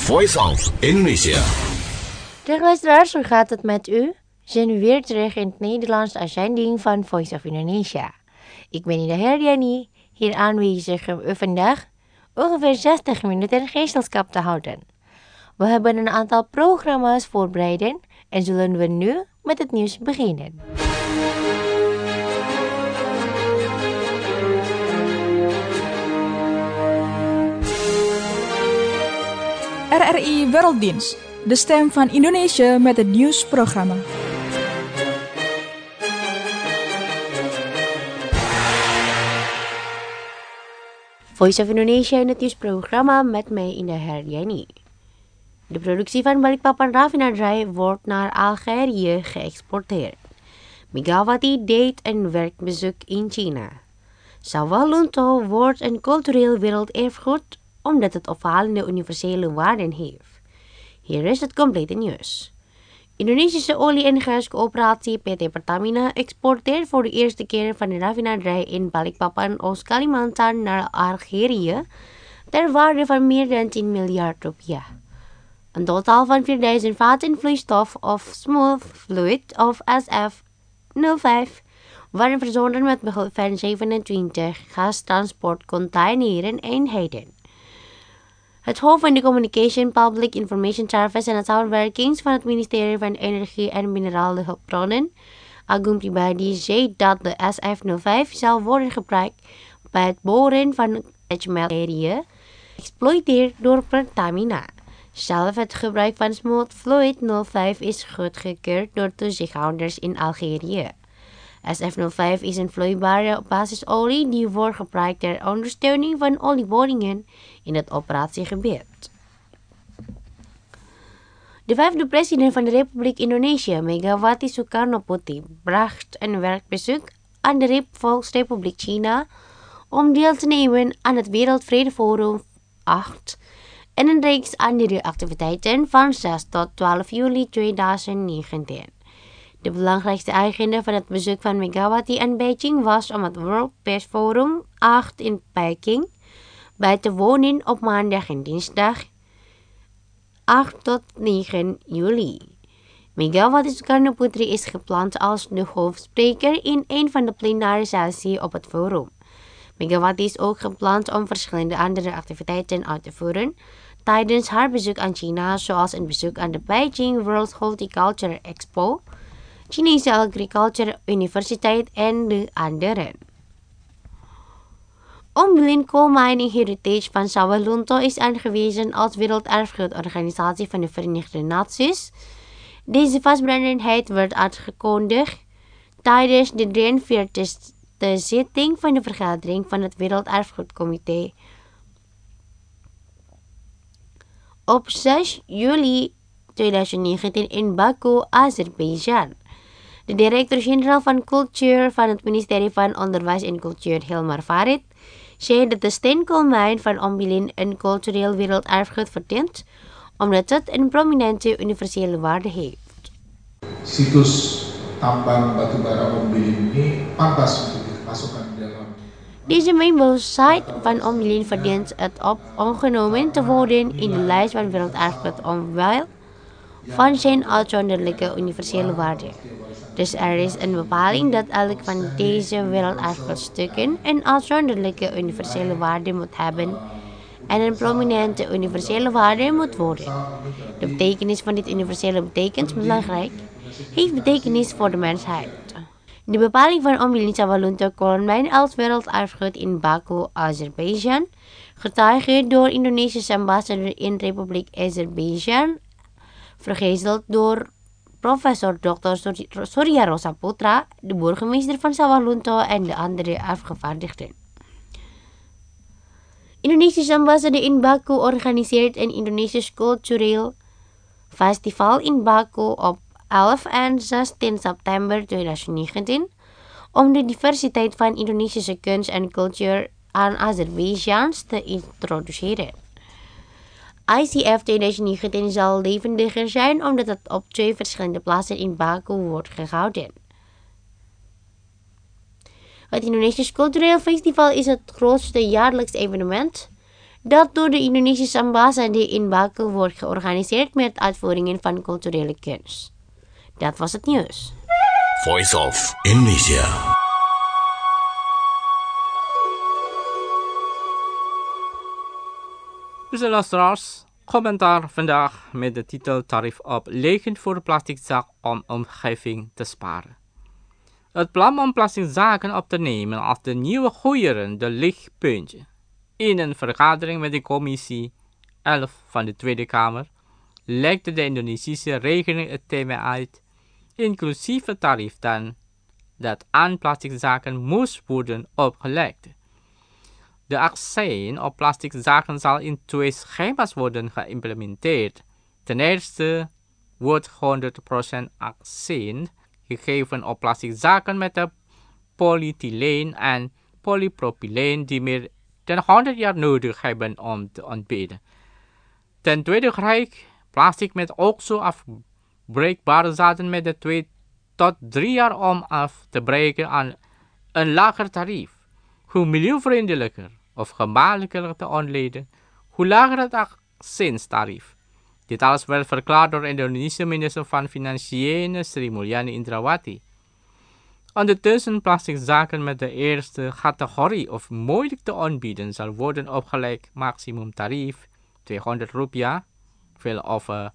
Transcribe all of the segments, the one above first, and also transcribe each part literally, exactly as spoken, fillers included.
Voice of Indonesia. Dag luisteraars, hoe gaat het met u? We zijn nu weer terug in het Nederlands uitzending van Voice of Indonesia. Ik ben Ida Herdiani, hier aanwezig om u vandaag ongeveer zestig minuten gezelschap te houden. We hebben een aantal programma's voorbereid en zullen we nu met het nieuws beginnen. R R I Werelddienst, de stem van Indonesië met het nieuwsprogramma. Voice of Indonesia in het nieuwsprogramma met mij Ida Herdiani. De productie van Balikpapan Raffinaderij wordt naar Algerije geëxporteerd. Megawati deed een werkbezoek in China. Sawah Lunto wordt een cultureel werelderfgoed omdat het opvallende universele waarden heeft. Hier is het complete nieuws. Indonesische olie- en gascoöperatie P T Pertamina exporteert voor de eerste keer van de raffinaderij in Balikpapan, Oost-Kalimantan naar Algerije ter waarde van meer dan tien miljard rupiah. Een totaal van vierduizend vaten vloeistof of smooth fluid of S F nul vijf waren verzonden met behulp van zevenentwintig gastransportcontaineren eenheden. Het hoofd van de Communication, Public Information Service en het samenwerkings van het ministerie van Energie en Minerale Hulpbronnen, Agung Pribadi, zei dat de S F nul vijf zal worden gebruikt bij het boren van Algerije, geëxploiteerd door Pertamina. Zelf het gebruik van smooth fluid nul vijf is goedgekeurd door toezichthouders in Algerije. S F nul vijf is een vloeibare basisolie die wordt gebruikt ter ondersteuning van olieboringen in het operatiegebied. De vijfde president van de Republiek Indonesië, Megawati Soekarno-Putri, bracht een werkbezoek aan de Volksrepubliek China om deel te nemen aan het Wereldvredeforum acht en een reeks andere activiteiten van zes tot twaalf juli tweeduizend negentien. De belangrijkste agenda van het bezoek van Megawati aan Beijing was om het World Peace Forum acht in Peking bij te wonen op maandag en dinsdag acht tot negen juli. Megawati Soekarno-Putri is gepland als de hoofdspreker in een van de plenaire sessies op het forum. Megawati is ook gepland om verschillende andere activiteiten uit te voeren tijdens haar bezoek aan China, zoals een bezoek aan de Beijing World Horticulture Expo, Chinese Agriculture Universiteit en de anderen. Ombilin Coal Mining Heritage van Sawah Lunto is aangewezen als werelderfgoedorganisatie van de Verenigde Naties. Deze vastberadenheid werd aangekondigd tijdens de drieënveertigste zitting van de vergadering van het Werelderfgoedcomité op zes juli tweeduizend negentien in Baku, Azerbeidzjan. De directeur-generaal van Cultuur van het ministerie van Onderwijs en Cultuur, Hilmar Farid, zei dat de steenkoolmijn van Ombilin een cultureel werelderfgoed verdient, omdat het een prominente universele waarde heeft. Situs tambang batubara Ombilin ini pantas untuk dimasukkan dalam. Deze mijnbouwsite van Ombilin verdient het op opgenomen te worden in de lijst van werelderfgoed omwille van zijn uitzonderlijke universele waarde. Dus er is een bepaling dat elk van deze werelderfgoedstukken een uitzonderlijke universele waarde moet hebben en een prominente universele waarde moet worden. De betekenis van dit universele betekent belangrijk, heeft betekenis voor de mensheid. De bepaling van Ombilin Sawah Lunto Coalmijn als werelderfgoed in Baku, Azerbeidzjan, getuigd door Indonesische ambassadeur in Republiek Azerbeidzjan, vergezeld door professor dokter Surya Rosa Putra, de burgemeester van Sawah Lunto en de andere afgevaardigden. Indonesische ambassade in Baku organiseert een Indonesisch cultureel festival in Baku op elf en zestien september tweeduizend negentien om de diversiteit van Indonesische kunst en cultuur aan Azerbeidzjaans te introduceren. I C F tweeduizend negentien zal levendiger zijn omdat het op twee verschillende plaatsen in Baku wordt gehouden. Het Indonesisch Cultureel Festival is het grootste jaarlijks evenement dat door de Indonesische ambassade in Baku wordt georganiseerd met uitvoeringen van culturele kunst. Dat was het nieuws. Voice of Indonesia. Beste luisteraars, commentaar vandaag met de titel Tarief op legen voor plastic zak om omgeving te sparen. Het plan om plastic zaken op te nemen als de nieuwe goeieren de lichtpuntje. In een vergadering met de commissie elf van de Tweede Kamer legde de Indonesische regering het thema uit, inclusief het tarief dan dat aan plastic zaken moest worden opgelegd. De accijns op plastic zaken zal in twee schema's worden geïmplementeerd. Ten eerste wordt honderd procent accijns gegeven op plastic zaken met de polyethyleen en polypropyleen die meer dan honderd jaar nodig hebben om te ontbieden. Ten tweede krijgt plastic met ook zo afbreekbare zaden met de twee tot drie jaar om af te breken aan een lager tarief. Hoe milieuvriendelijker of gemakkelijker te ontleden, hoe lager het accijnstarief. Dit alles werd verklaard door de Indonesische minister van Financiën Sri Mulyani Indrawati. Ondertussen plastic zaken met de eerste categorie of moeilijk te ontbieden zal worden opgelegd maximum tarief tweehonderd rupiah, veel over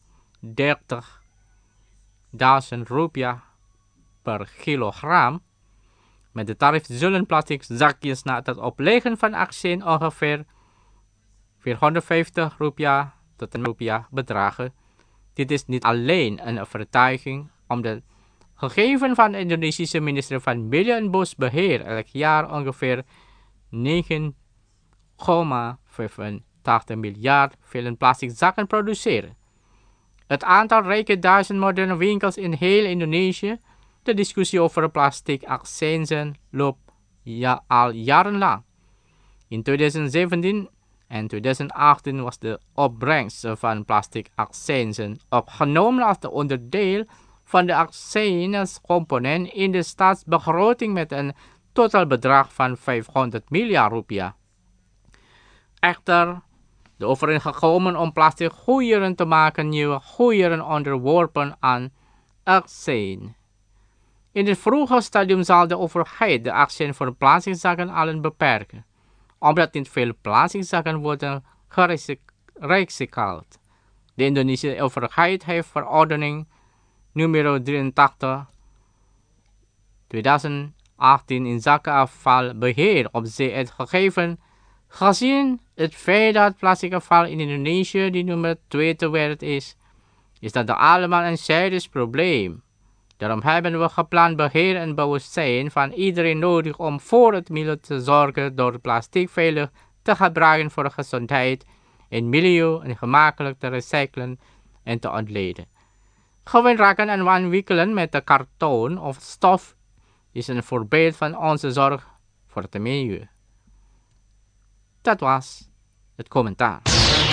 dertigduizend rupiah per kilogram. Met de tarief zullen plastic zakjes na het opleggen van accijns ongeveer vierhonderdvijftig rupiah tot een rupiah bedragen. Dit is niet alleen een overtuiging, omdat gegeven van de Indonesische minister van Milieu en Bosbeheer elk jaar ongeveer negen komma vijfentachtig miljard vele plastic zakken produceren. Het aantal rijke duizend moderne winkels in heel Indonesië. De discussie over plastic accijnzen loopt ja, al jarenlang. In tweeduizend zeventien en tweeduizend achttien was de opbrengst van plastic accijnzen opgenomen als de onderdeel van de accijnscomponent in de staatsbegroting met een totaalbedrag van vijfhonderd miljard rupiah. Echter, de overeengekomen om plastic goeieren te maken nieuwe goeieren onderworpen aan accijns. In het vroege stadium zal de overheid de accijns voor plastic zakken allen beperken, omdat niet veel plastic zakken worden gerecycled. De Indonesische overheid heeft verordening nummer drieëntachtig tweeduizend achttien in zaken afvalbeheer op zee uitgegeven, gezien het feit dat plastic afval in Indonesië die nummer twee ter wereld is, is dat allemaal een serieus probleem. Daarom hebben we gepland beheer en bewustzijn van iedereen nodig om voor het milieu te zorgen door plastic veilig te gebruiken voor gezondheid en milieu en gemakkelijk te recyclen en te ontleden. Gewoon raken en aanwikkelen met de karton of stof is een voorbeeld van onze zorg voor het milieu. Dat was het commentaar.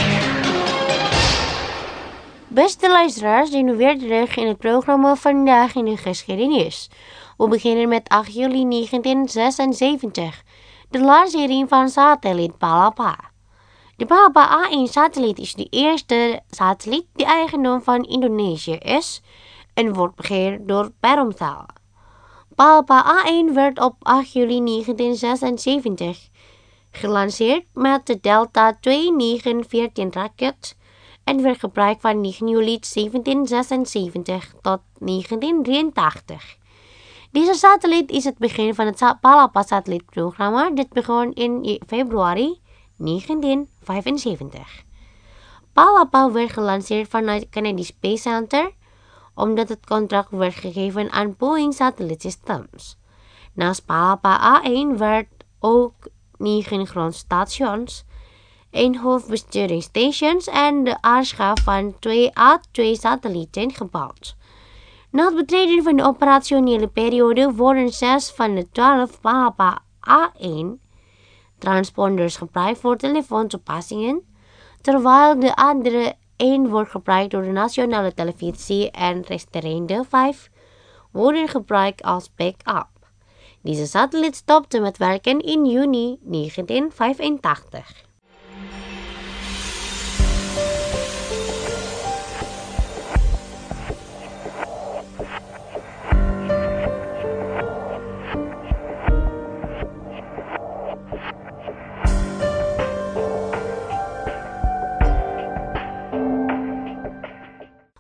Beste luisteraars, zijn we weer terug in het programma Vandaag in de Geschiedenis. We beginnen met acht juli negentien zesenzeventig, de lancering van satelliet Palapa. De Palapa A één satelliet is de eerste satelliet die eigendom van Indonesië is en wordt beheerd door Perumthel. Palapa A één werd op acht juli negentien zesenzeventig gelanceerd met de Delta twee negen veertien raket en werd gebruikt van negen juli zeventien zesenzeventig tot negentien drieëntachtig. Deze satelliet is het begin van het Palapa-satellietprogramma. Dit begon in februari negentien vijfenzeventig. Palapa werd gelanceerd vanuit Kennedy Space Center, omdat het contract werd gegeven aan Boeing Satellite Systems. Naast Palapa A één werd ook negen grondstations, één hoofdbesturingsstations en de aanschaf van twee A twee satellieten gebouwd. Na het betreden van de operationele periode worden zes van de twaalf Palapa A één transponders gebruikt voor telefoontoepassingen, terwijl de andere één wordt gebruikt door de nationale televisie en resterende vijf worden gebruikt als backup. Deze satelliet stopte met werken in juni negentien vijfentachtig.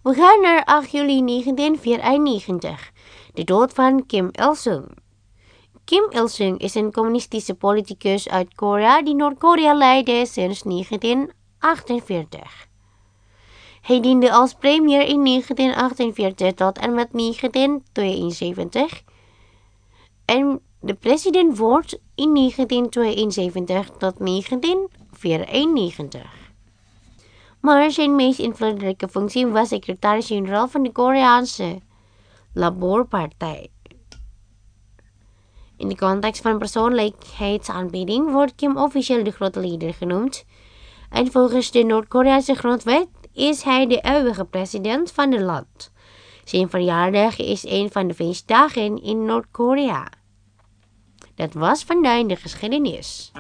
We gaan naar acht juli negentien vierennegentig, de dood van Kim Il-sung. Kim Il-sung is een communistische politicus uit Korea die Noord-Korea leidde sinds negentien achtenveertig. Hij diende als premier in negentien achtenveertig tot en met negentien tweeënzeventig en de president wordt in negentien tweeënzeventig tot negentien vierennegentig. Maar zijn meest invloedrijke functie was secretaris-generaal van de Koreaanse Labourpartij. In de context van persoonlijkheidsaanbieding wordt Kim officieel de grote leider genoemd. En volgens de Noord-Koreaanse grondwet is hij de eeuwige president van het land. Zijn verjaardag is een van de feestdagen in Noord-Korea. Dat was vandaag in de geschiedenis.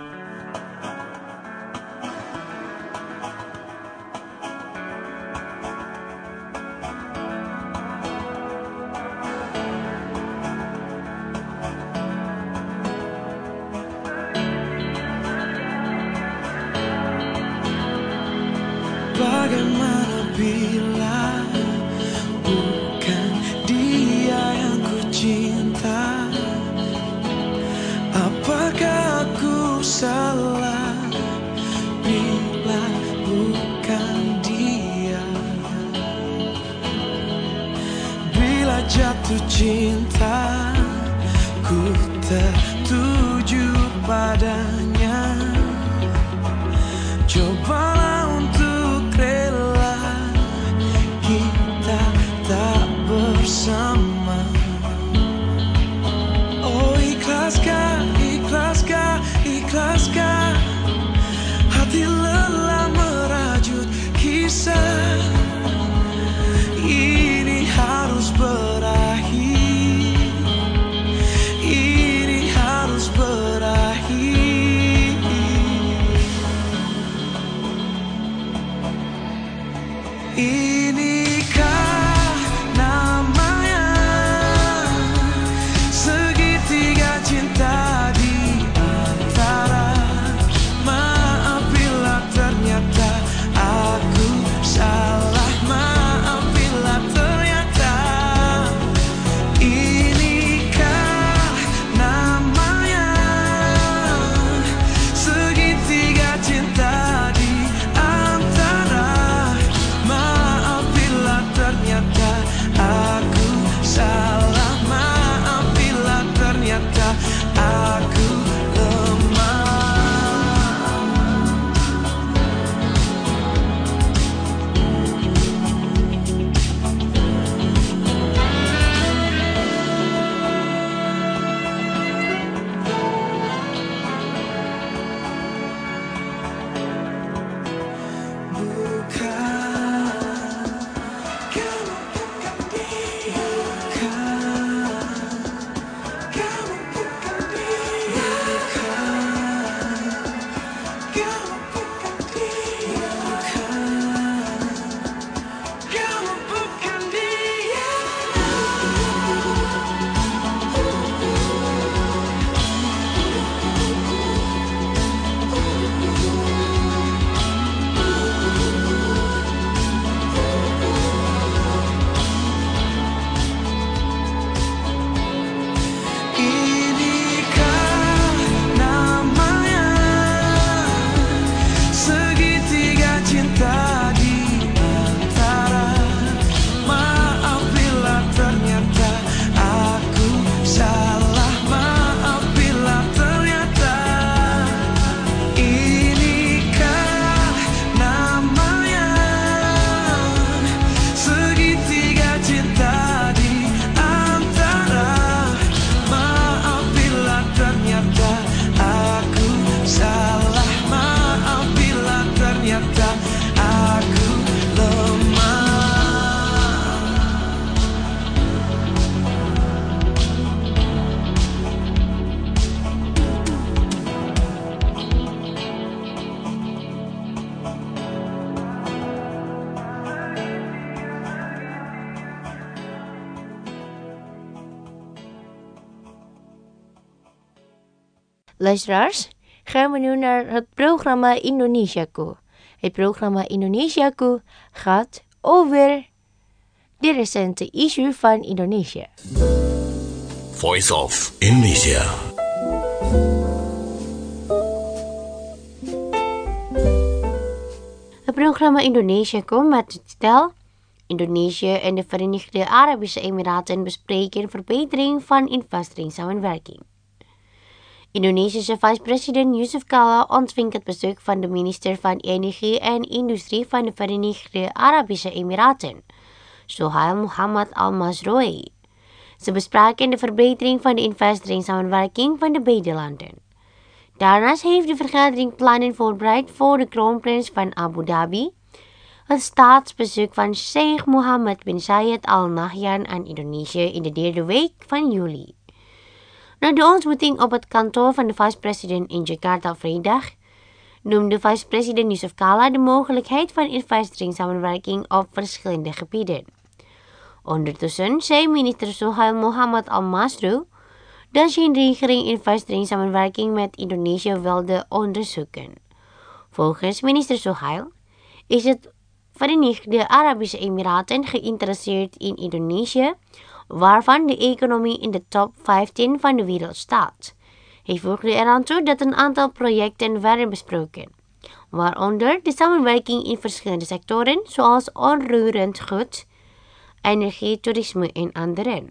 Bagaimana bila bukan dia yang ku cinta? Apakah aku salah bila bukan dia? Bila jatuh cinta, ku tertuju padanya. Cobalah untuk rela kita tak bersama. Oh ikhlaskah, ikhlaskah, ikhlaskah hati lelah merajut kisah ini harus berakhir. Ini harus berakhir. Inikah namanya segitiga cinta di antara. Maaf bila ternyata aku salah. Maaf bila ternyata. Inikah namanya segitiga cinta di antara. Maaf bila ternyata aku salah. Maaf bila ternyata aku lemah. Bukan, kamu bukan dia. Bukan, kamu bukan dia. Bukan, kamu bukan dia. Bukan, kamu bukan dia. Inikah namanya segitiga cinta di antara. Maaf bila ternyata aku salah. Maaf bila ternyata. Inikah namanya segitiga cinta di antara. Maaf bila ternyata aku salah. Maaf bila ternyata aku lemah. Luisteraars, gaan we nu naar het programma Indonesiaku. Het programma Indonesiaku gaat over de recente issue van Indonesië. Voice of Indonesia. Het programma Indonesië komt met het stel. Indonesië en de Verenigde Arabische Emiraten bespreken verbetering van investeringssamenwerking. Indonesische vice-president Yusuf Kala ontving het bezoek van de minister van Energie en Industrie van de Verenigde Arabische Emiraten, Sohail Mohammed Al-Mazroui. Ze bespraken de verbetering van de investeringssamenwerking van de beide landen. Daarnaast heeft de vergadering plannen voorbereid voor de kroonprins van Abu Dhabi, het staatsbezoek van Sheikh Mohammed bin Zayed Al Nahyan aan Indonesië in de derde week van juli. Na de ontmoeting op het kantoor van de vice-president in Jakarta vrijdag, noemde vice-president Yusuf Kala de mogelijkheid van investeringssamenwerking op verschillende gebieden. Ondertussen zei minister Sohail Mohammed Al-Mazroui dat zijn regering investeringssamenwerking met Indonesië wilde onderzoeken. Volgens minister Sohail is het Verenigde Arabische Emiraten geïnteresseerd in Indonesië, waarvan de economie in de top vijftien van de wereld staat. Hij voegde eraan toe dat een aantal projecten werden besproken, waaronder de samenwerking in verschillende sectoren zoals onroerend goed, energie, toerisme en anderen.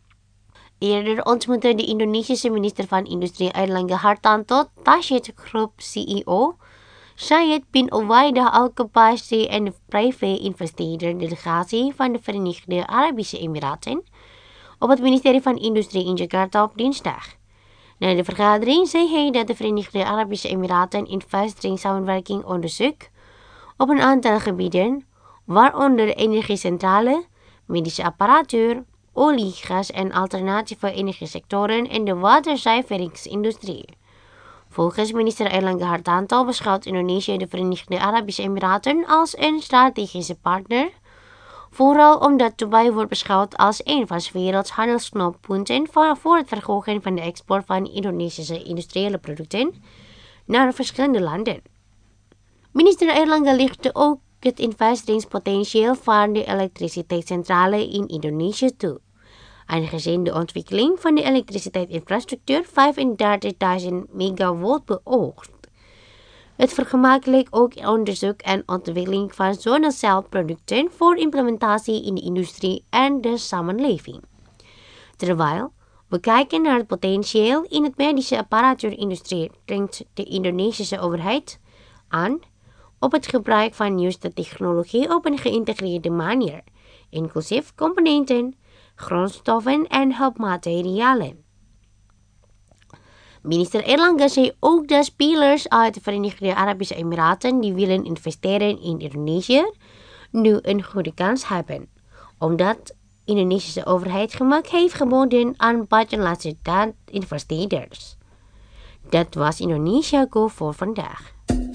Eerder ontmoette de Indonesische minister van Industrie Airlangga Hartanto Tashid Group C E O Syed bin Uwaidah Al-Qubasi en de privé-investeerder delegatie van de Verenigde Arabische Emiraten op het ministerie van Industrie in Jakarta op dinsdag. Na de vergadering zei hij dat de Verenigde Arabische Emiraten investeringssamenwerking onderzoekt op een aantal gebieden, waaronder energiecentrale, medische apparatuur, olie, gas en alternatieve energiesectoren en de waterzuiveringsindustrie. Volgens minister Airlangga Hartanto beschouwt Indonesië de Verenigde Arabische Emiraten als een strategische partner, vooral omdat Dubai wordt beschouwd als een van de werelds handelsknooppunten voor het verhogen van de export van Indonesische industriële producten naar verschillende landen. Minister Airlangga lichtte ook het investeringspotentieel van de elektriciteitscentrale in Indonesië toe, aangezien de ontwikkeling van de elektriciteitsinfrastructuur vijfendertigduizend megawatt beoogt. Het vergemakkelijkt ook onderzoek en ontwikkeling van zonnecelproducten voor implementatie in de industrie en de samenleving. Terwijl we kijken naar het potentieel in het medische apparatuurindustrie, dringt de Indonesische overheid aan op het gebruik van nieuwste technologie op een geïntegreerde manier, inclusief componenten, grondstoffen en hulpmaterialen. Minister Airlangga zei ook dat spelers uit de Verenigde Arabische Emiraten die willen investeren in Indonesië nu een goede kans hebben, omdat de Indonesische overheid gemak heeft geboden aan buitenlandse investeerders. Dat was Indonesia Go voor vandaag.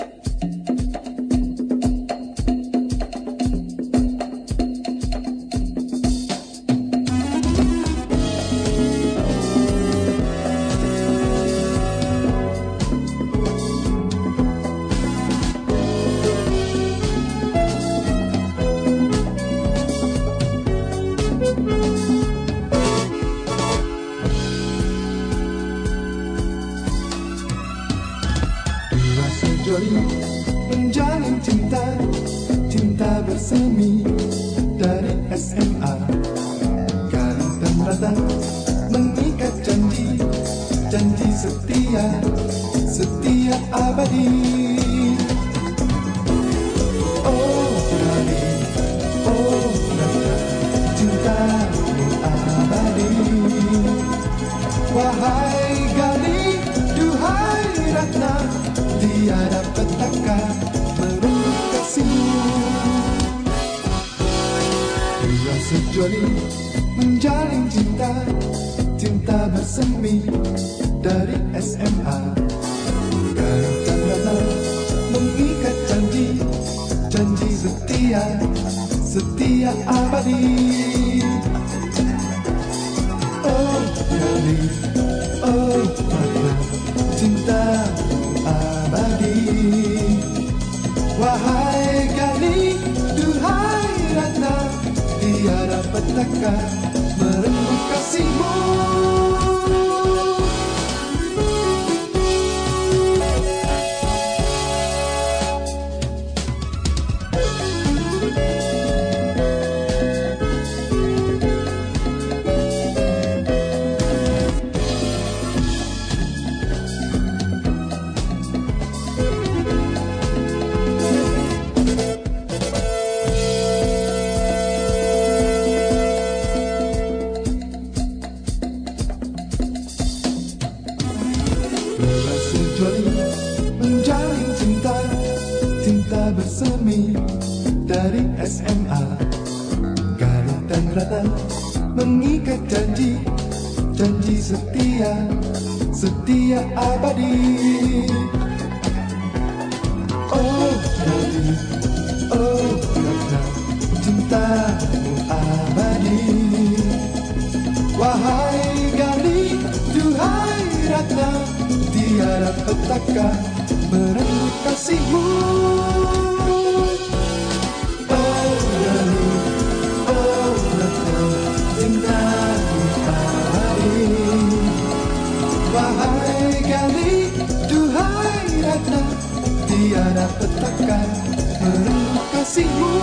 Menjalin cinta, cinta bersemi dari S M A. Garis dan rata mengikat janji, janji setia, setia abadi. Oh Gali, oh rata, cintamu abadi. Wahai Gali, duhai Ratna, tiada petaka merenggut kasihmu. Dua sejoli menjalin cinta, cinta bersemi dari S M A. Garis dan rata mengikat janji, janji setia, setia abadi. Oh Gali, oh Ratna, cinta abadi. Wahai Gali, duhai Ratna, tiada petaka merenggut kasihmu. Bersemi dari S M A, garis dan rata mengikat janji, janji setia, setia abadi. Oh Gali, oh Ratna, cintamu abadi. Wahai Gali, duhai Ratna, tiada petaka merenggut kasihmu. Wahai Gali, duhai Ratna, tiada petaka merenggut kasihmu.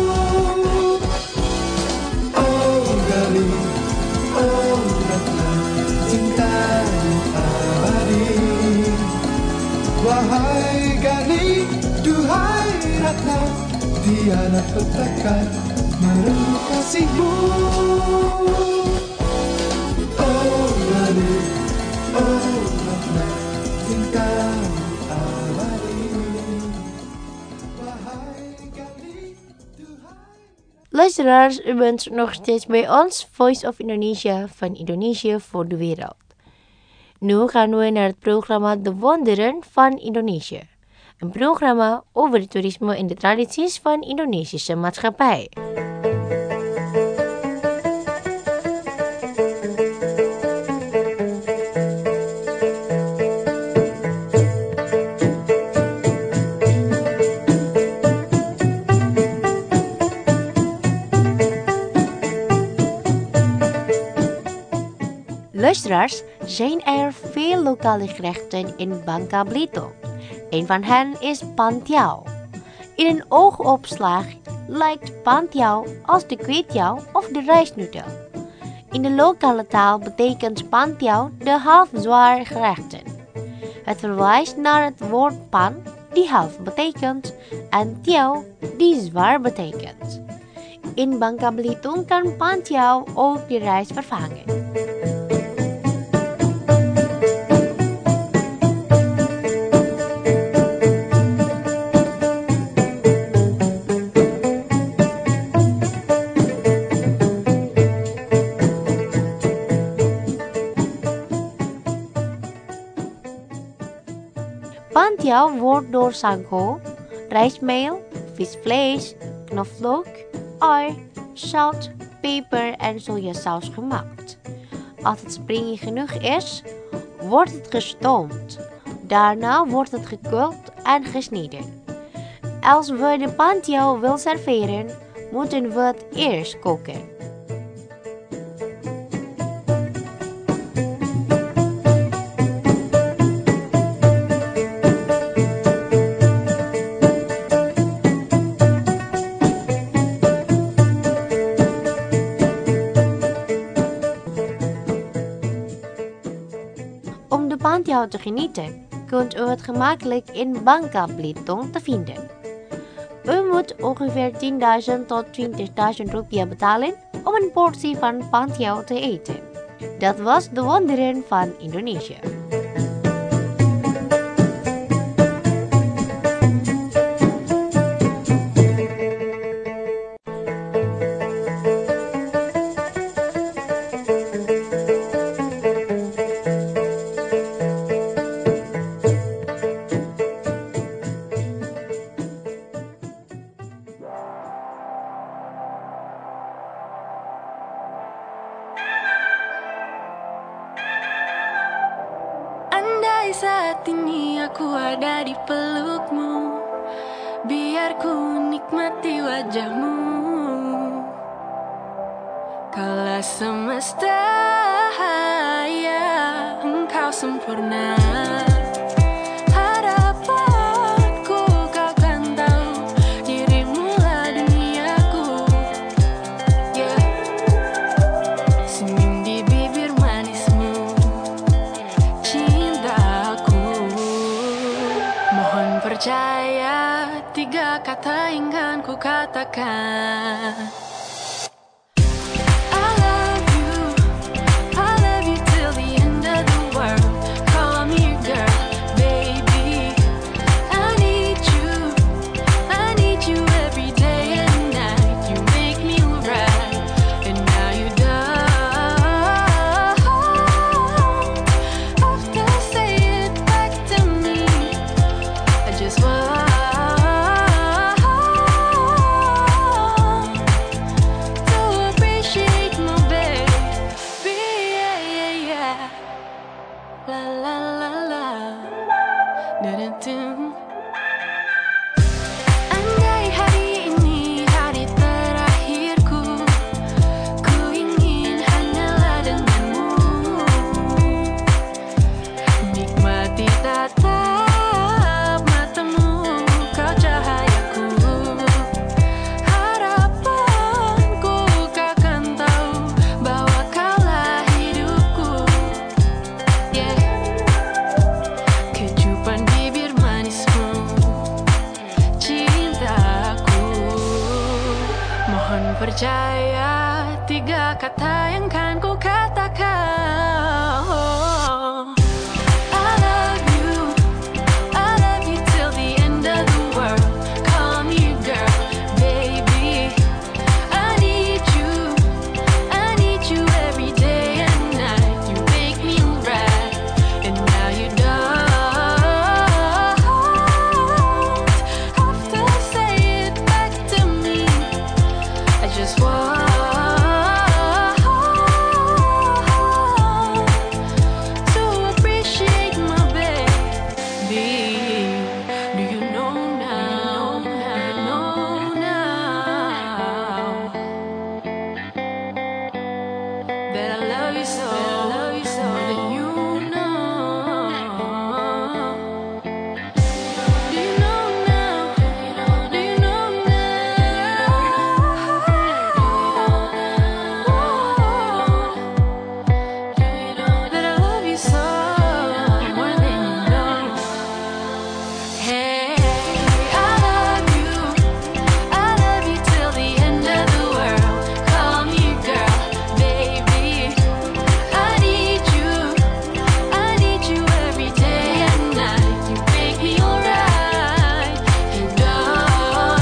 Oh Gali, oh Ratna, cintamu abadi. Wahai Gali, duhai Ratna, tiada petaka merenggut kasihmu. Oh Gali, oh Ratna, cintamu abadi. Wahai Gali, duhai. Luisteraars, u bent nog steeds bij ons, Voice of Indonesia van Indonesië voor de wereld. Nu gaan we naar het programma De Wonderen van Indonesië. Een programma over het toerisme en de tradities van Indonesische maatschappij. Luisteraars, zijn er veel lokale gerechten in Bangka Belitung. Een van hen is pantiao. In een oogopslag lijkt pantiao als de kwetiao of de rijstnoedel. In de lokale taal betekent pantiao de half zwaar gerechten. Het verwijst naar het woord pan, die half betekent, en tiao, die zwaar betekent. In Bangka Belitung kan pantiao ook de rijst vervangen. Pantiao wordt door sago, rijstmeel, visvlees, knoflook, ui, zout, peper en sojasaus gemaakt. Als het springy genoeg is, wordt het gestoomd. Daarna wordt het gekoeld en gesneden. Als we de pantiao willen serveren, moeten we het eerst koken. Om de pantiao te genieten, kunt u het gemakkelijk in Bangka Belitung te vinden. U moet ongeveer tienduizend tot twintigduizend rupiah betalen om een portie van pantiao te eten. Dat was De Wonderen van Indonesië. Saat ini aku ada di pelukmu, biar ku nikmati wajahmu. Kala semesta, ya, engkau sempurna. Harapanku kau kan tahu, dirimu lah duniaku. Yeah. Senyum di bibir manismu, cintaku. Mohon percaya, tiga kata yang kan ku katakan. Percaya, tiga kata yang kan ku katakan. Oh. I love you, I love you till the end of the world. Call me girl, baby. I need you, I need you every day and night. You make me right, and now you don't have to say it back to me. I just want to appreciate my baby. Do you know now? Know now that I love you so, love you so that you know. Do you know now? Do you know that I love you so more than you know? Hey, I love you, I love you till the end of the world. Call me girl, baby. I need you, I need you every day and night. You make me alright. You don't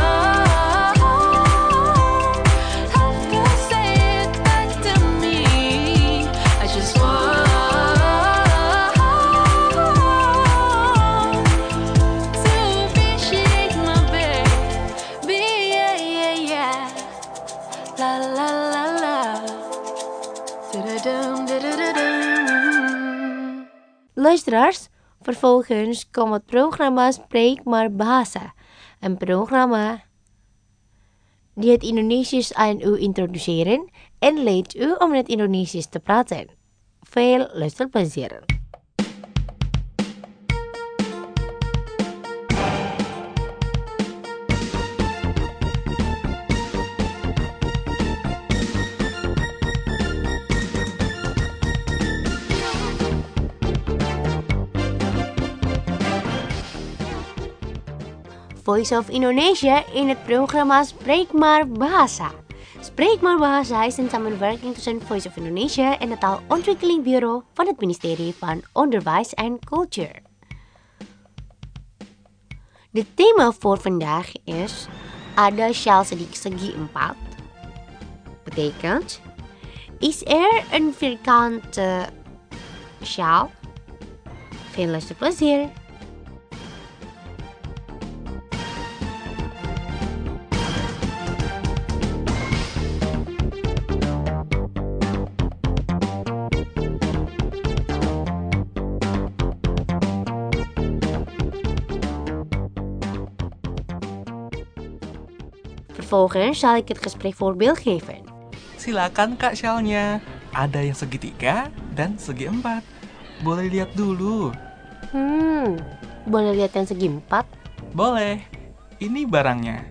have to say it back to me. I just want to appreciate my baby. Yeah, yeah, yeah. La la la la. Da-da-dum, da-da-da-dum. Luisteraars, vervolgens komt het programma Spreek maar Bahasa. Een programma die het Indonesisch aan u introduceren en leert u om in het Indonesisch te praten. Veel luisterplezier. Voice of Indonesia in het programma Spreek maar Bahasa. Spreek maar Bahasa is een samenwerking tussen Voice of Indonesia en het Taalontwikkelingbureau van het ministerie van Onderwijs en Cultuur. Het thema voor vandaag is Ada syaal segi empat. Betekent, is er een vierkante sjaal? Veel luisterplezier. Vervolgens zal ik het gesprek voorbeeld geven. Silakan Kak shellnya. Ada yang segitiga dan segi empat. Boleh lihat dulu. Hmm, boleh lihat yang segi empat? Boleh. Ini barangnya.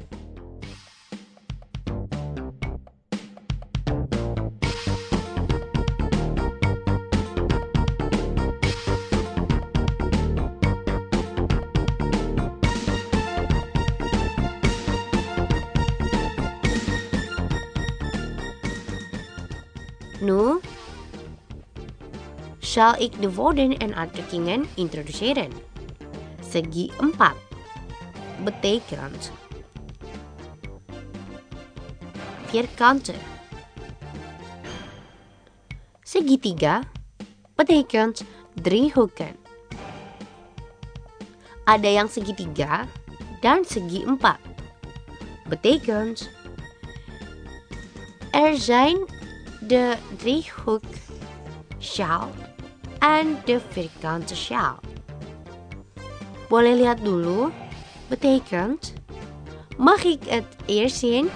Nu zal ik de woorden en uitdrukkingen introduceren. Segi empat betekent vierkanten. Segitiga betekent driehoeken. Ada yang segitiga dan segi empat. Betekent er zijn de driehoek sjaal en de vierkante sjaal. Boleh lihat dulu? Betekent, mag ik het eerst zien?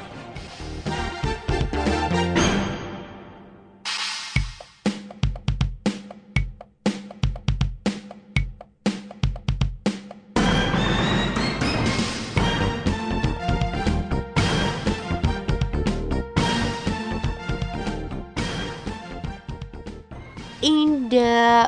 In de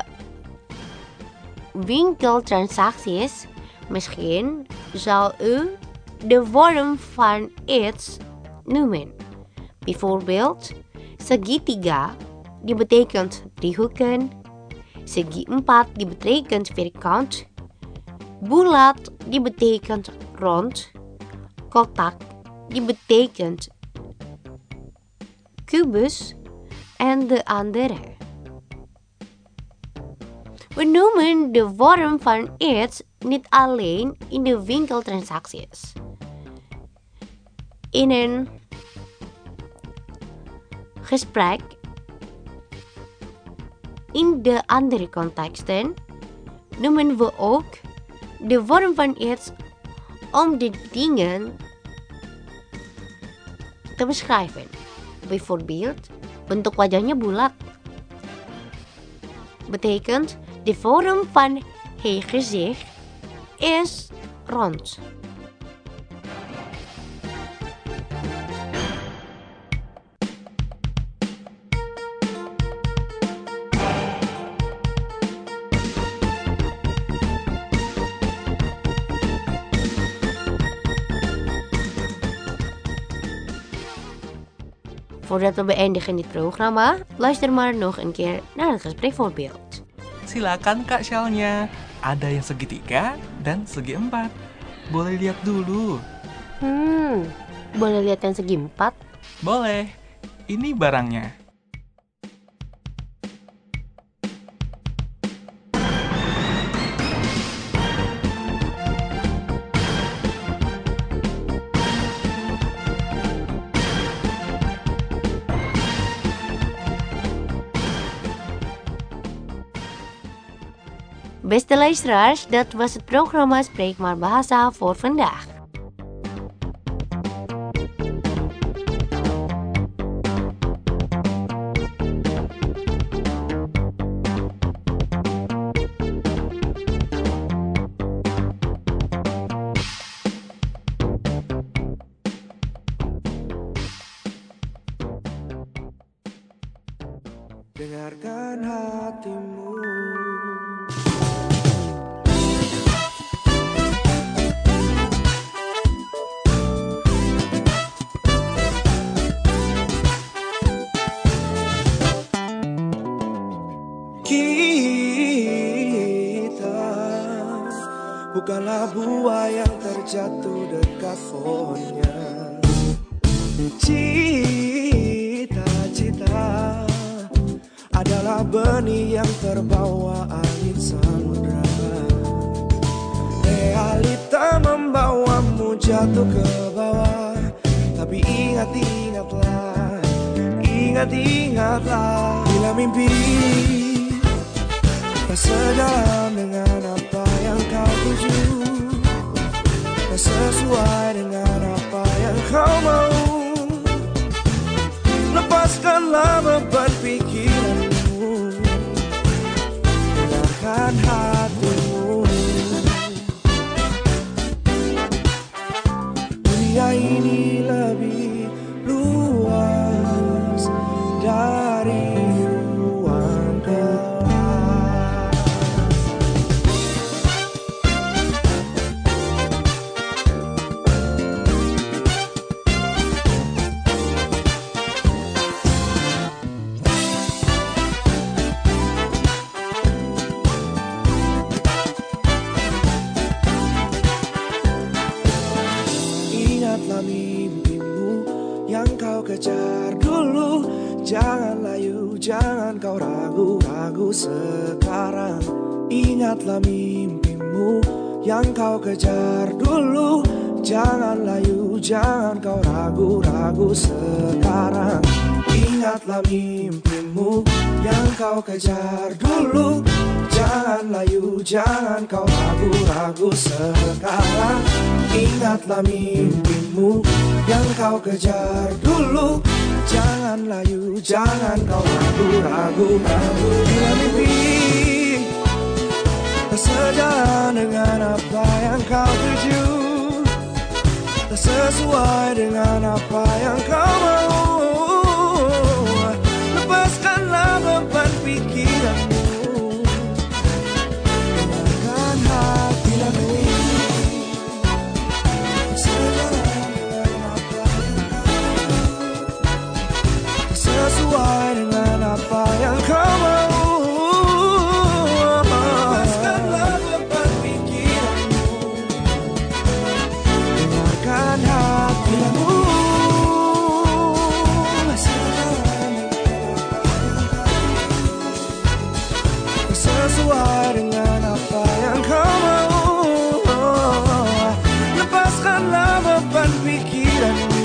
winkeltransacties misschien zal u de vorm van iets noemen. Bijvoorbeeld, segitiga, die betekent driehoeken. Segi empat, die betekent vierkant. Bulat, die betekent rond. Kotak, die betekent kubus. En de andere. We noemen de vorm van iets niet alleen in de winkeltransacties. In een gesprek, in de andere contexten, noemen we ook de vorm van iets om de dingen te beschrijven. Bijvoorbeeld, bentuk wajahnya bulat. Betekent, de vorm van het gezicht is rond. Voordat we beëindigen dit programma, luister maar nog een keer naar het gesprekvoorbeeld. Silakan Kak shellnya. Ada yang segitiga dan segi empat. Boleh lihat dulu. Hmm, boleh lihat yang segi empat? Boleh. Ini barangnya. Beste luisteraars, dat was het programma Spreek maar Bahasa voor vandaag. Dengarkan hatimu. Bukanlah buah yang terjatuh dekat pohonnya. Cita-cita adalah benih yang terbawa angin samudra. Realita membawamu jatuh ke bawah. Tapi ingat-ingatlah, ingat-ingatlah, bila mimpi tak sejalan dengan apa yang kau tuju, tak sesuai dengan apa yang kau mau, lepaskan lepaskanlah beban pikiranmu, dengarkan hatimu. Dunia ini lebih luas dari ruang kelas. Ingatlah mimpimu yang kau kejar dulu. Jangan layu, jangan kau ragu-ragu sekarang. Ingatlah mimpimu yang kau kejar dulu. Jangan layu, jangan kau ragu-ragu sekarang. Ingatlah mimpimu yang kau kejar dulu. Jangan layu, jangan kau ragu-ragu sekarang. Ingatlah mimpimu yang kau kejar dulu. Jangan layu, jangan kau ragu-ragu. Bila mimpi tak sejalan dengan apa yang kau tuju, tak sesuai dengan apa yang kau mau, lepaskanlah beban pikiranmu, dengarkan hatimu. Sesuai dengan apa yang kau mau, lepaskanlah beban pikiranmu, dengarkan hatimu. Sesuai dengan apa yang kau mau, lepaskanlah beban pikiranmu.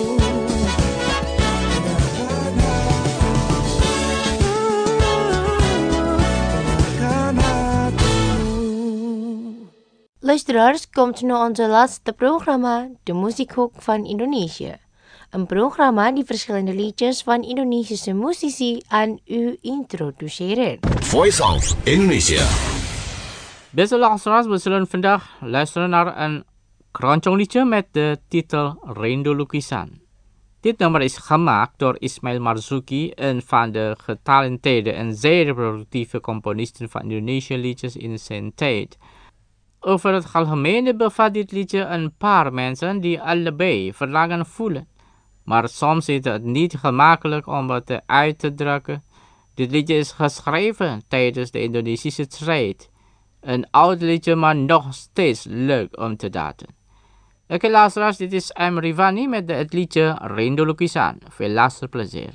Luisteraars, komt nu onze laatste programma, de Muziekhoek van Indonesië. Een programma die verschillende liedjes van Indonesische muzici aan u introduceren. Voice of Indonesia. Beste luisteraars, we zullen vandaag luisteren naar een keroncong liedje met de titel Rindu Lukisan. Dit nummer is gemaakt door Ismail Marzuki, een van de getalenteerde en zeer productieve componisten van Indonesische liedjes in zijn tijd. Over het algemeen bevat dit liedje een paar mensen die allebei verlangen voelen. Maar soms is het niet gemakkelijk om het uit te drukken. Dit liedje is geschreven tijdens de Indonesische strijd. Een oud liedje, maar nog steeds leuk om te daten. Oké luisteraars, dit is M. Rivani met het liedje Rindu Lukisan. Veel luisterplezier.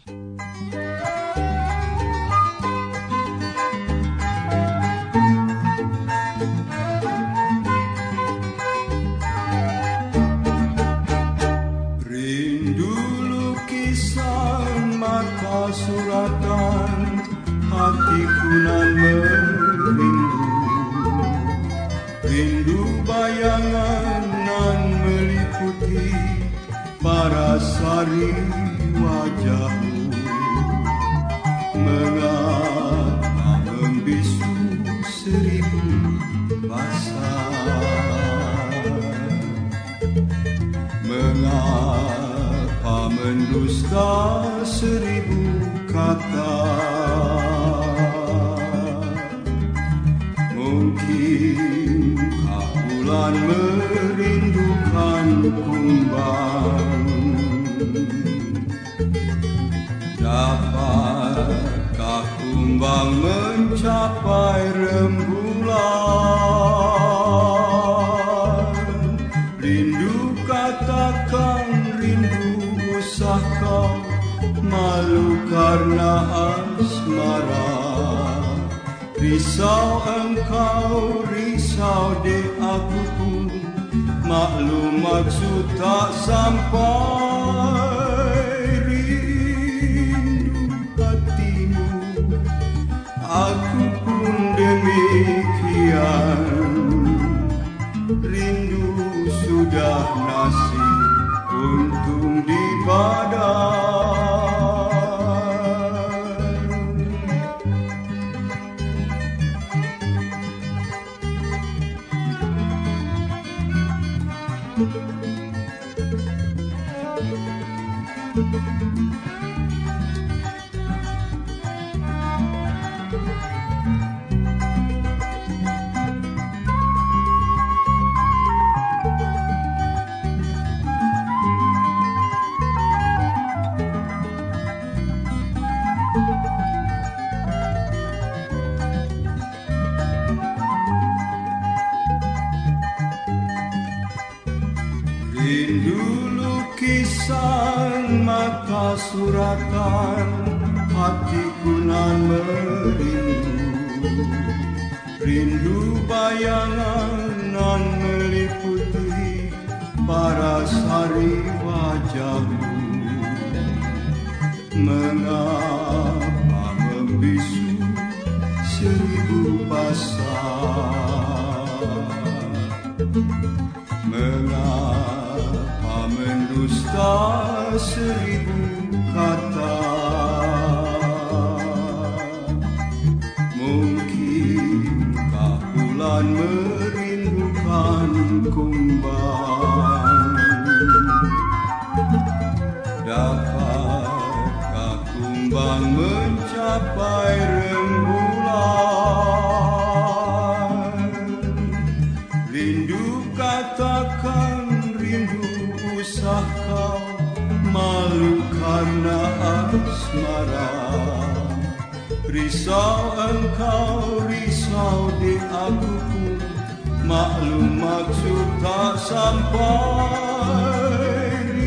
Suratan hatiku nan merindu, rindu bayangan nan meliputi parasari wajahmu. Mengapa membisu seribu bahasa, mengapa mendusta seribu kata. Mungkinkah bulan merindukan kumbang? Dapatkah kumbang mencapai rembulan? Rindu katakan rindu, usah kau malu karena asmara. Risau engkau, risau dek aku pun, maklum maksud tak sampai. Rindu hatimu, aku pun demikian. Rindu sudah nasib untung di badan. Rindu lukisan mata suratan, hatiku nan merindu. Rindu bayangan nan meliputi paras hari wajahmu. Mengapa membisu seribu pasang? Mengapa mendusta seribu kata? Mungkinkah bulan merindukan kumbang? Dapatkah kumbang mencapai rembulan? Rindu katakan rindu, usah kau malu karena asmara. Risau engkau, risau di aku pun maklum maksud tak sampai.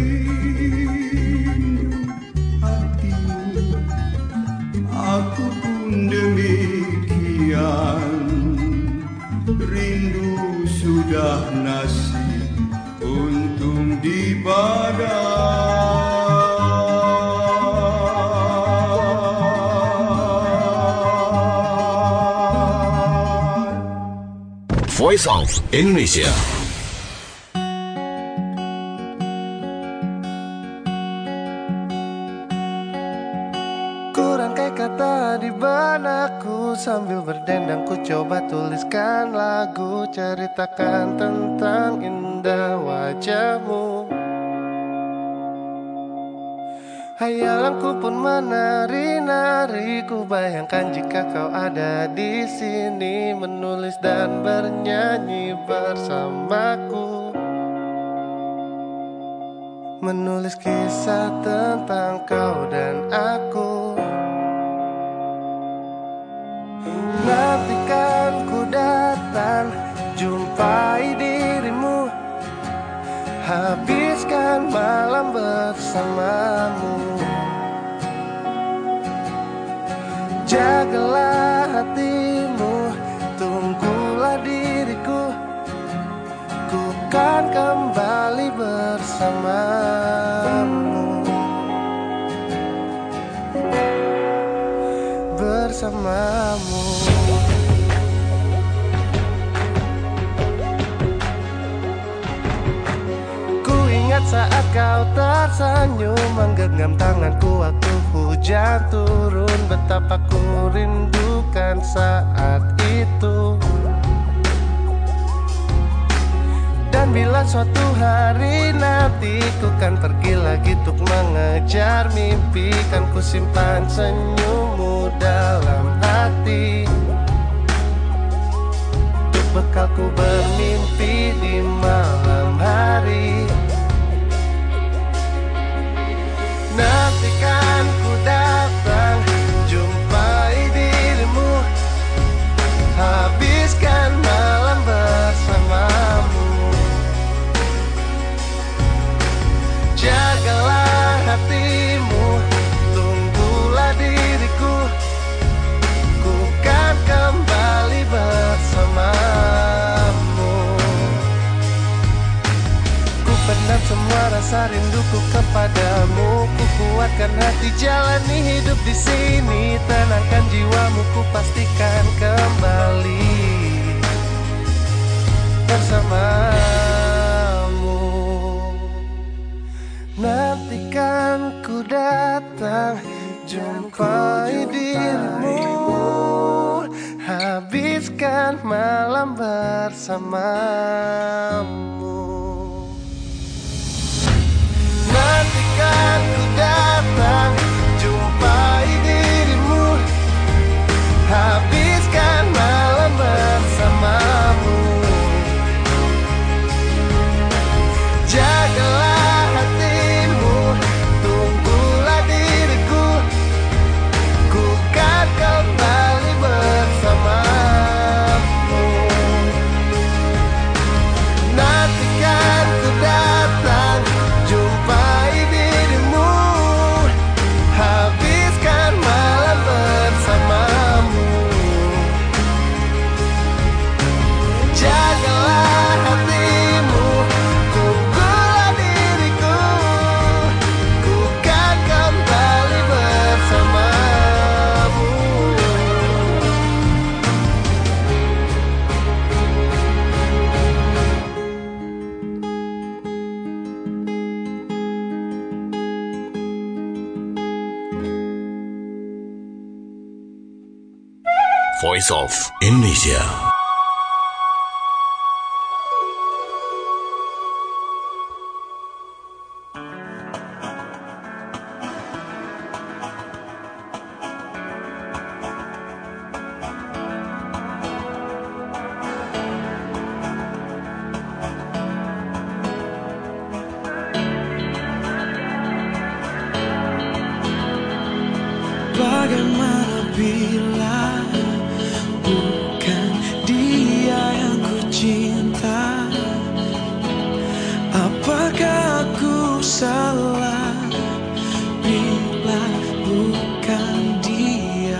Rindu hatimu, aku pun demikian. Rindu sudah nasib untung di badan. Voice of Indonesia. Kurangkai kata di benakku, sambil berdendang ku coba tuliskan lagu, ceritakan tentang indah wajahmu. Hayalanku pun menari-nari, ku bayangkan jika kau ada di sini, menulis dan bernyanyi bersamaku. Menulis kisah tentang kau dan aku. Nantikan ku datang, jumpai dirimu, habiskan malam bersamamu. Jagalah hatimu, tunggulah diriku, ku kan kembali bersamamu. Bersamamu. Saat kau tersenyum, menggenggam tanganku waktu hujan turun, betapa ku rindukan saat itu. Dan bila suatu hari nanti ku kan pergi lagi untuk mengejar mimpi, kan ku simpan senyummu dalam hati, untuk bekalku bermimpi di malam hari. Nantikan ku datang, jumpai dirimu, habiskan malam bersamamu. Jagalah hatimu, tunggulah diriku, ku kan kembali bersamamu. Ku pendam semua rasa rinduku kepadamu, ku kuatkan hati jalani hidup di sini, tenangkan jiwamu, ku pastikan kembali bersamamu. Nantikan ku datang, jumpai dirimu, habiskan malam bersamamu. Voice of Indonesia. Bagaimana bila bukan dia yang ku cinta? Apakah aku salah bila bukan dia?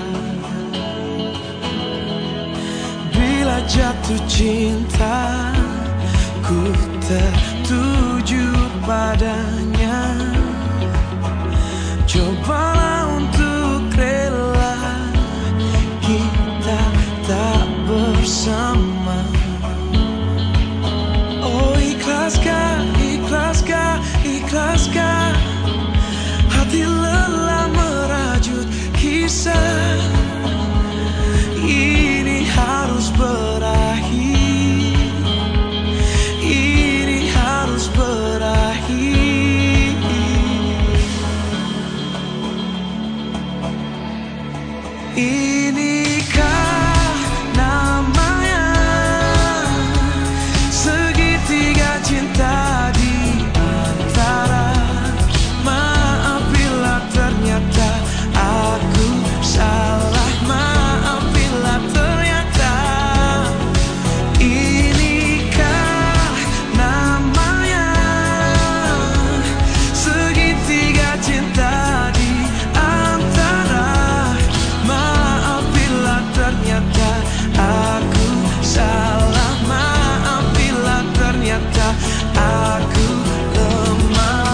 Bila jatuh cinta, ku tertuju padanya. Cobalah untuk rela kita tak bersama. Oh ikhlaskah, ikhlaskah, ikhlaskah hati lelah merajut kisah ini harus berakhir. Ini harus berakhir. Inikah namanya segitiga cinta di antara. Maaf bila ternyata aku salah. Maaf bila ternyata. Inikah namanya segitiga cinta di antara. Ternyata aku salah. Maaf bila ternyata aku lemah.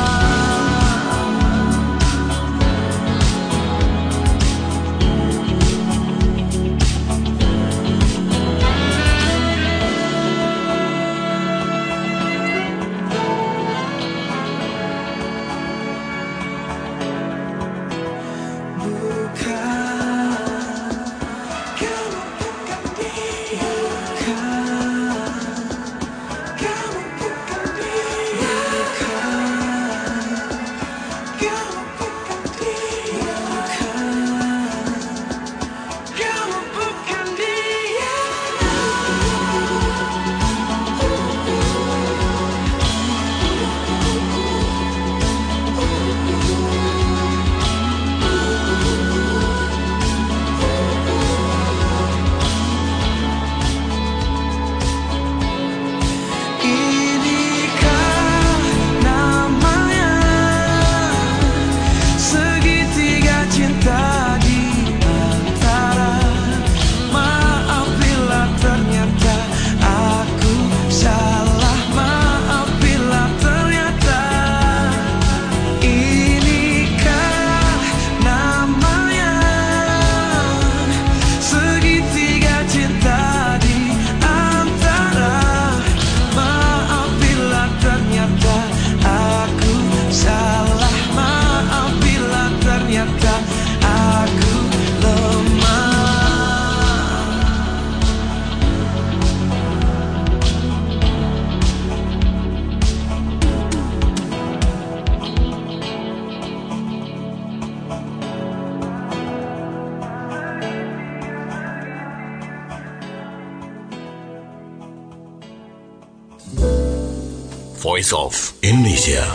Voice of Indonesia.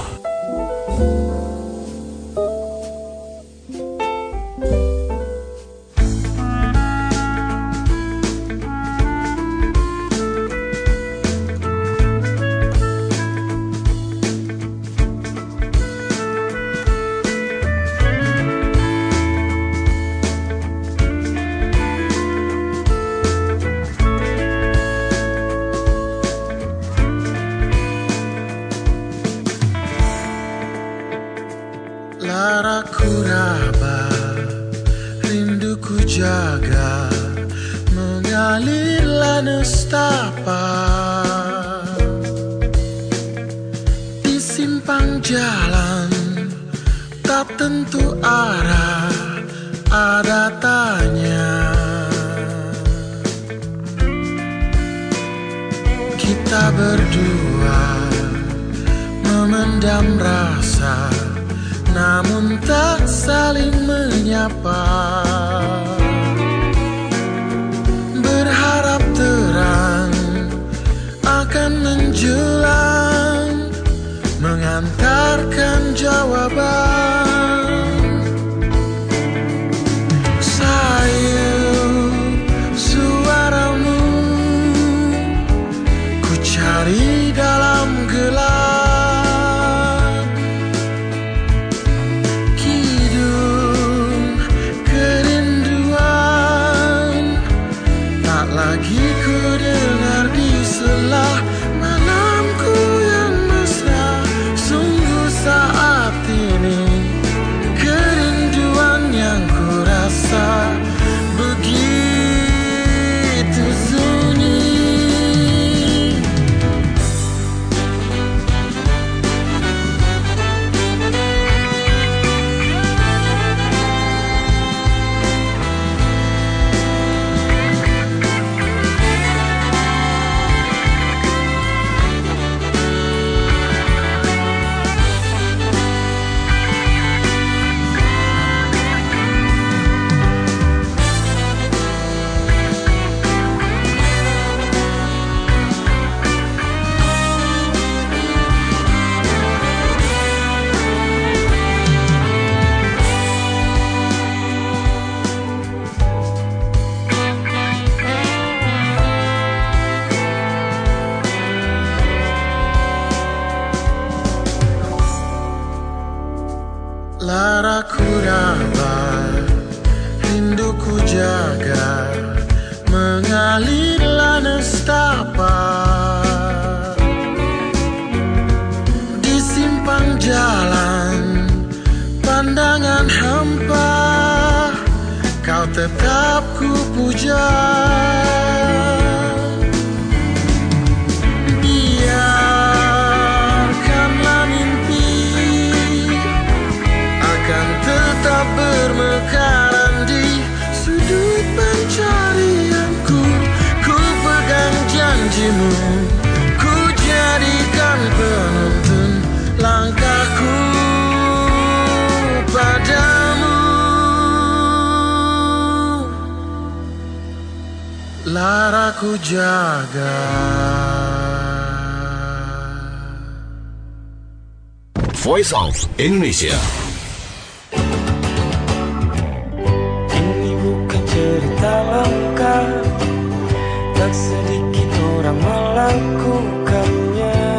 Laraku raba, rinduku jaga, mengalirlah nestapa di simpang jalan, tak tentu arah, ada tanya. berdua memendam rasa, namun tak saling menyapa. Berharap terang akan menjelang, mengantarkan jawaban. Sayu suaramu ku cari dalam gelap, kidung kerinduan tak lagi ku dengar di selah malamku yang mesra. Sungguh saat ini kerinduan yang ku rasa begitu sunyi. Laraku rawat, rinduku jaga, mengalirlah nestapa. Di simpang jalan, pandangan hampa, kau tetap ku puja. Biarkanlah mimpi akan tetap bermekaran di sudut pencarianku. Ku pegang janjimu, ku jadikan penuntun langkahku padamu. Laraku jaga. Voice of Indonesia. Ini bukan cerita langka, tak sedikit orang melakukannya.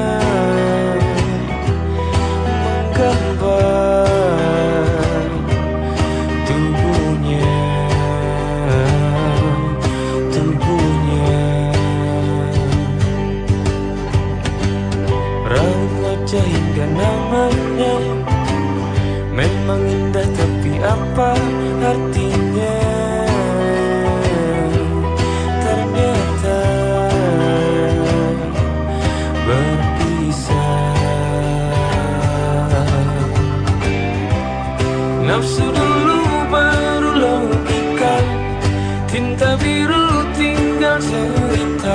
Menggambar tubuhnya, tubuhnya. Raut wajah hingga namanya memang indah, tapi apa artinya? Ternyata berpisah. Nafsu dulu baru logika, tinta biru tinggal cerita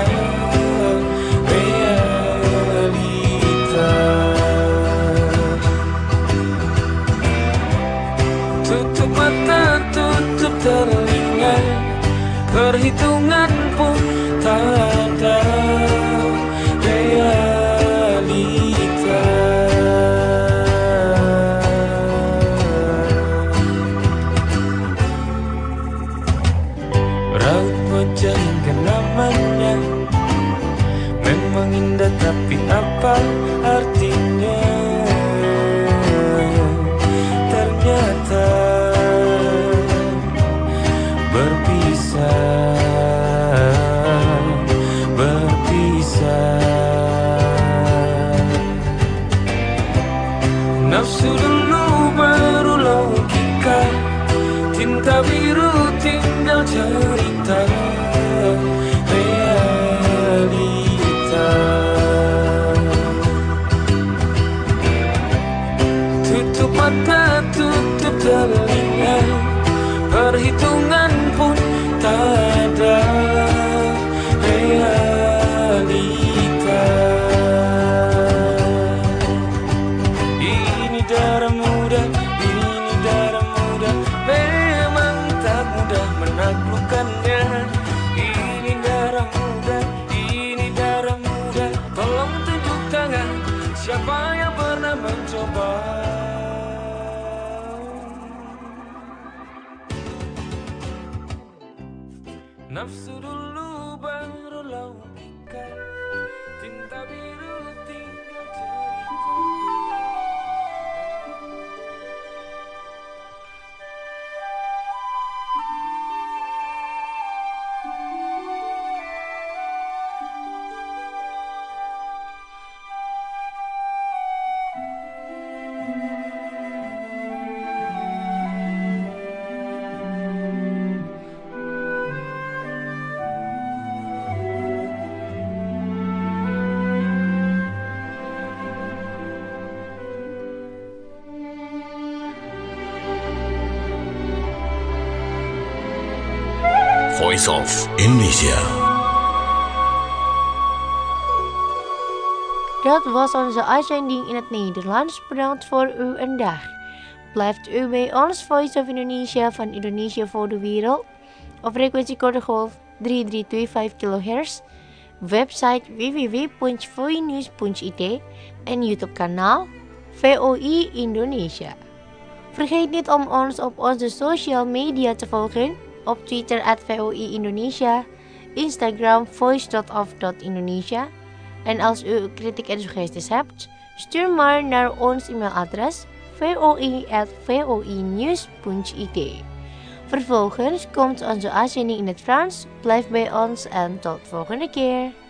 realita. Tutup mata, tutup telinga, perhitungan pun tak ada realita. Raut wajah hingga namanya memang indah, tapi apa artinya? Ternyata berpisah, berpisah. Nafsu dulu baru logika, tinta biru tinggal cerita realita. Tutup mata, tutup telinga, perhitungan pun tak ada realita. darah muda, ini darah muda, memang tak mudah menaklukkannya. Ini darah muda, ini darah muda, tolong tunjuk tangan siapa yang pernah mencoba. Nafsu dulu baru logika, cinta biru tinggal jadi. Voice of Indonesia. Dat was onze uitzending in het Nederlands. Bedankt voor uw aandacht. Blijft u bij ons Voice of Indonesia van Indonesië voor de wereld op frequentie korte golf drie drie twee vijf kilohertz, website w w w punt voinews punt i t en YouTube kanaal V O I Indonesia. Vergeet niet om ons op onze social media te volgen. Op Twitter at V O I Indonesia, Instagram voice dot of dot indonesia. En als u kritiek en suggesties hebt, stuur maar naar ons e-mailadres voi at voinews punt i t. Vervolgens komt onze uitzending in het Frans. Blijf bij ons en tot volgende keer.